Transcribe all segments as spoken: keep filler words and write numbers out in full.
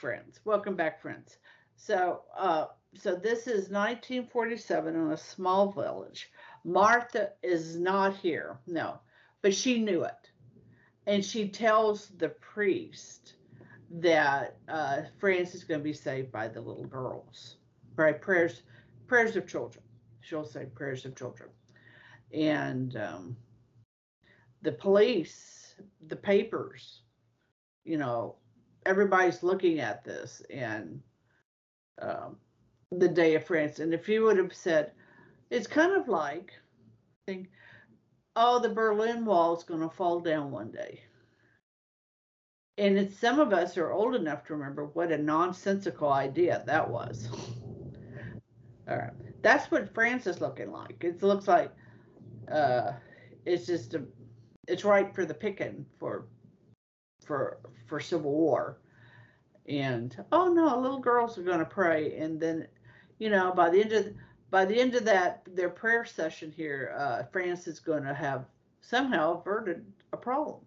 friends. Welcome back, friends. So, uh, so this is nineteen forty-seven in a small village. Martha is not here, no, but she knew it, and she tells the priest that uh, France is going to be saved by the little girls, right? Prayers, prayers of children. She'll say prayers of children, and um, the police, the papers, you know, everybody's looking at this, and um, the Day of France. And if you would have said, it's kind of like, think, oh, the Berlin Wall is going to fall down one day. And it's, some of us are old enough to remember what a nonsensical idea that was. All right, that's what France is looking like. It looks like uh, it's just a, it's right for the picking for for for civil war. And oh no, little girls are going to pray, and then, you know, by the end of by the end of that their prayer session here, uh, France is going to have somehow averted a problem.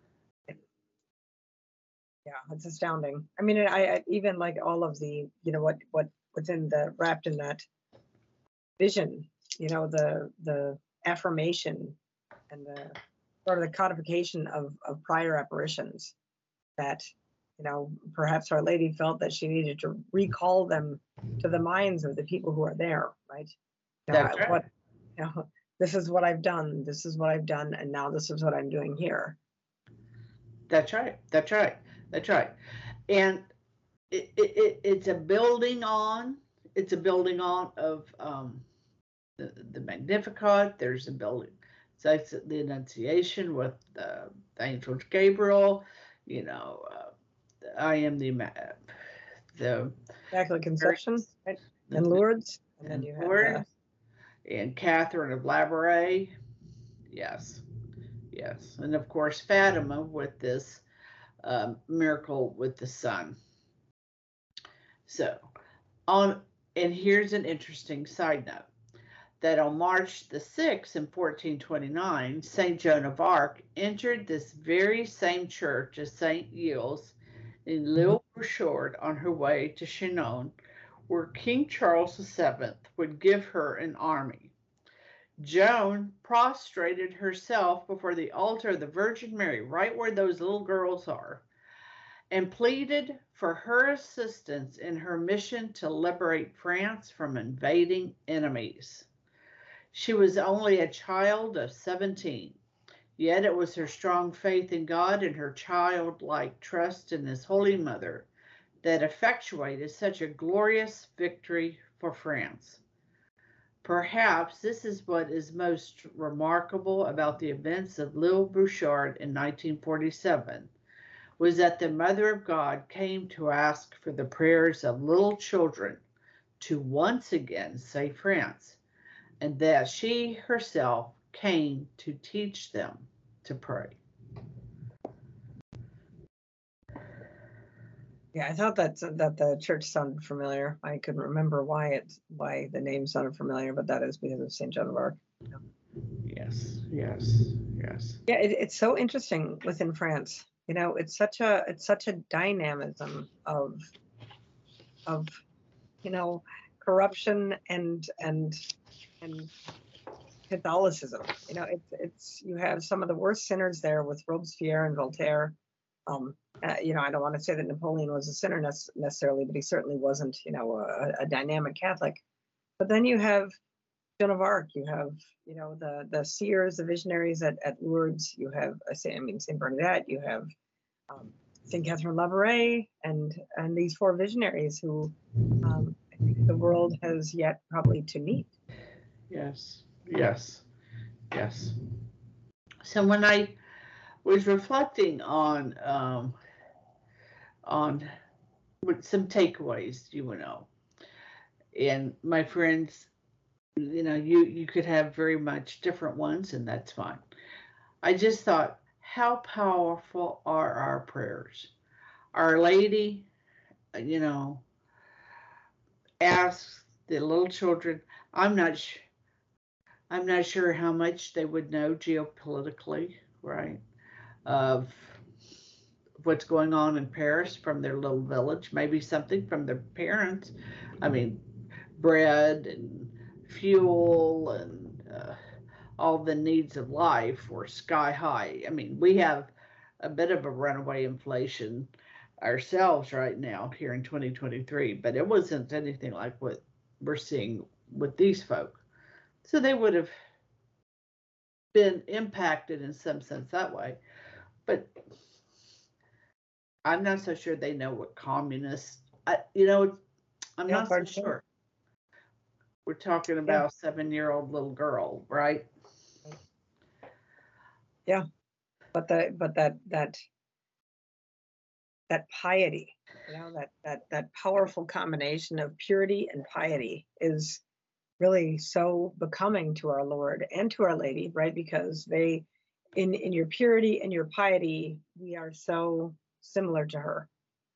Yeah, it's astounding. I mean, I, I even like all of the, you know, what what what's in the wrapped in that vision, you know, the the affirmation and the sort of the codification of of prior apparitions that, you know, perhaps Our Lady felt that she needed to recall them to the minds of the people who are there, right? You know, That's right. What, you know, this is what I've done, this is what I've done, and now this is what I'm doing here. That's right. That's right. That's right. And it, it, it it's a building on. It's a building on of um, the, the Magnificat. There's a building. So it's the Annunciation with uh, the angel Gabriel. You know, uh, I am the the Immaculate Conception, right? And Lourdes, and, and then you Lourdes, have uh, and Catherine of Labouré. Yes, yes, and of course Fatima with this um, miracle with the sun. So on, and here's an interesting side note, that on March the sixth in fourteen twenty-nine, Saint Joan of Arc entered this very same church as Saint Gilles in L'Île Bouchard on her way to Chinon, where King Charles the seventh would give her an army. Joan prostrated herself before the altar of the Virgin Mary, right where those little girls are, and pleaded for her assistance in her mission to liberate France from invading enemies. She was only a child of seventeen, yet it was her strong faith in God and her childlike trust in His Holy Mother that effectuated such a glorious victory for France. Perhaps this is what is most remarkable about the events of L'Île Bouchard in nineteen forty-seven, was that the Mother of God came to ask for the prayers of little children to once again save France, and that she herself came to teach them to pray. Yeah, I thought that that the church sounded familiar. I couldn't remember why it why the name sounded familiar, but that is because of Saint Joan of Arc. Yes, yes, yes. Yeah, it, it's so interesting within France. You know, it's such a it's such a dynamism of of you know corruption and and and Catholicism. You know, it's it's you have some of the worst sinners there with Robespierre and Voltaire. Um, uh, you know, I don't want to say that Napoleon was a sinner ne- necessarily, but he certainly wasn't, you know, a, a dynamic Catholic. But then you have Joan of Arc, you have, you know, the the seers, the visionaries at, at Lourdes. You have, I mean, Saint Bernadette. You have um, Saint Catherine Labouré, and and these four visionaries who um, I think the world has yet probably to meet. Yes, yes, yes. So when I was reflecting on um, on some takeaways, you know, and my friends, you know, you you could have very much different ones, and that's fine. I just thought, how powerful are our prayers? Our Lady, you know, asks the little children. I'm not sh- I'm not sure how much they would know geopolitically, right? Of what's going on in Paris from their little village, maybe something from their parents. I mean, bread and fuel and uh, all the needs of life were sky high. I mean, we have a bit of a runaway inflation ourselves right now here in twenty twenty-three, but it wasn't anything like what we're seeing with these folk. So they would have been impacted in some sense that way. But I'm not so sure they know what communists, I, you know, I'm Yeah, not so pardon me? sure. We're talking Yeah. about a seven-year-old little girl, right? Yeah, but the but that that that piety, you know, that that that powerful combination of purity and piety is really so becoming to our Lord and to Our Lady, right? Because they, in in your purity and your piety, we are so similar to her.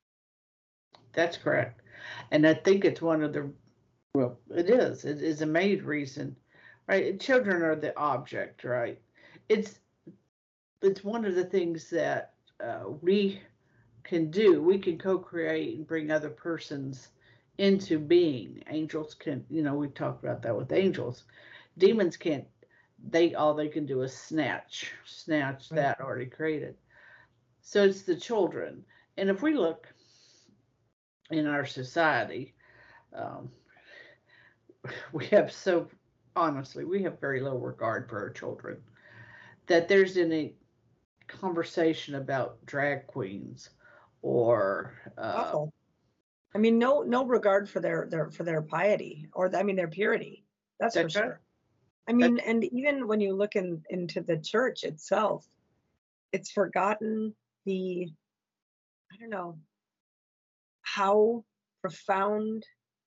That's correct. And I think it's one of the, well, it is, it is a main reason, right? Children are the object, right? It's, it's one of the things that uh, we can do. We can co-create and bring other persons into being. Angels can, you know, we talked about that with angels. Demons can't, they, all they can do is snatch, snatch Right. that already created. So it's the children. And if we look in our society, um, we have so, honestly, we have very little regard for our children. That there's any conversation about drag queens or uh, Awful. I mean, no no regard for their their for their piety, or I mean their purity. That's for that's right. sure. I mean, and even when you look in into the church itself, it's forgotten the, I don't know, how profoundly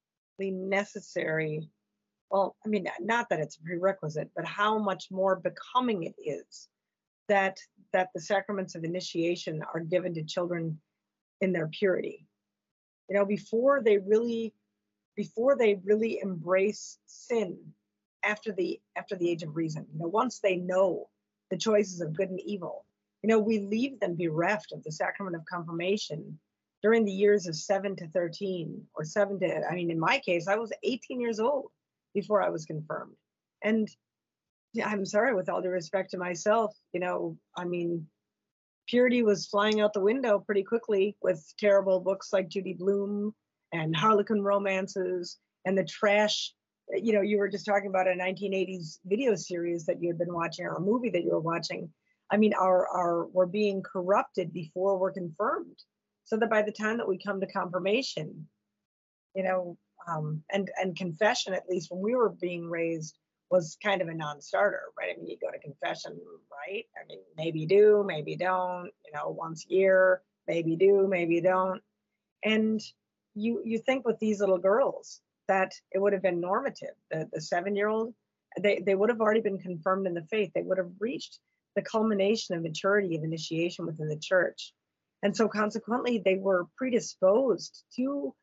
necessary, well, I mean, not that it's a prerequisite, but how much more becoming it is that that the sacraments of initiation are given to children in their purity. You know, before they really before they really embrace sin after the after the age of reason. You know, once they know the choices of good and evil, you know, we leave them bereft of the sacrament of confirmation during the years of seven to thirteen, or seven to, I mean, in my case, I was eighteen years old before I was confirmed. And yeah, I'm sorry, with all due respect to myself, you know, I mean, purity was flying out the window pretty quickly with terrible books like Judy Blume and Harlequin romances and the trash. You know, you were just talking about a nineteen eighties video series that you had been watching, or a movie that you were watching. I mean, our our we're being corrupted before we're confirmed, so that by the time that we come to confirmation, you know, um, and and confession, at least when we were being raised, was kind of a non-starter, right? I mean, you go to confession, right? I mean, maybe do, maybe don't, you know, once a year, maybe do, maybe don't. And you you think with these little girls that it would have been normative. The the seven-year-old, they, they would have already been confirmed in the faith. They would have reached the culmination of maturity of initiation within the church. And so consequently, they were predisposed to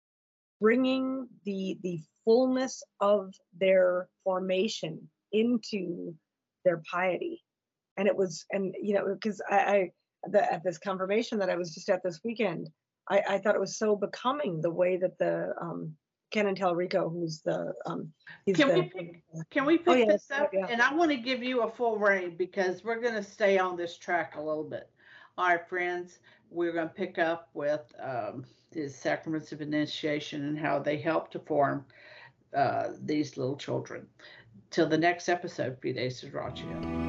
bringing the the fullness of their formation into their piety. And it was, and you know, because I, I the, at this confirmation that I was just at this weekend, I, I thought it was so becoming the way that the um, Canon Talrico, who's the um, he's Can the we pick, can we oh pick yeah, this up? yeah, And I want to give you a full rein because we're going to stay on this track a little bit. All right, friends, we're going to pick up with um, the sacraments of initiation and how they help to form uh, these little children. Till the next episode, Fides Sriracha.